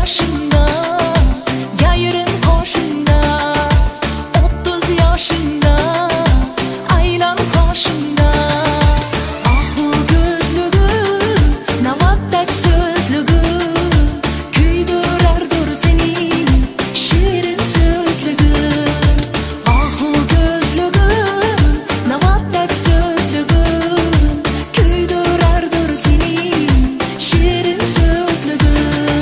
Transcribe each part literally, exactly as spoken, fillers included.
yaşında, yayırın koşunda, otuz yaşında, aylan koşunda. Ahu gözlüğün, navattak sözlüğün, küydürerdir senin şirin sözlüğün. Ahu gözlüğün, navattak sözlüğün, küydürerdir senin şirin sözlüğün.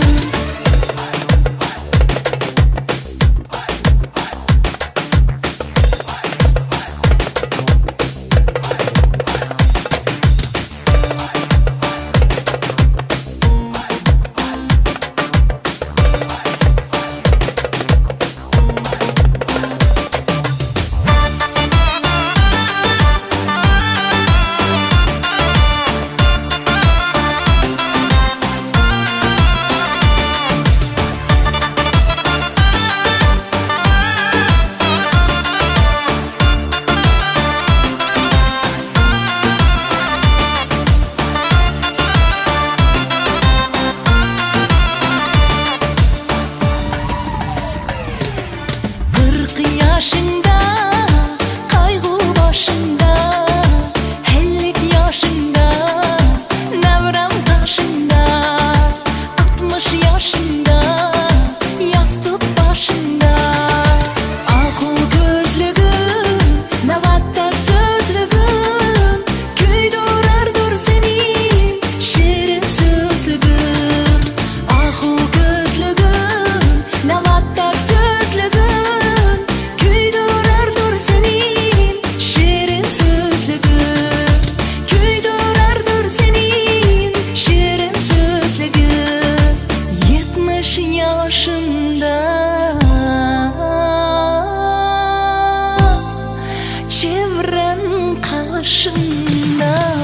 Yaşında, kaygı başında, ellik yaşında, nevrem taşında, altmış yaşında, yastık başında. Ahu gözlüğün, navattak sözlüğün, küydürerdir senin şirin sözlüğün. Ahu gözlüğün, navattak sözlüğün, küydürerdir senin şirin sözlüğün. Küydürerdir senin şirin sözlüğün. Yetmiş yaşında, çevren karşında.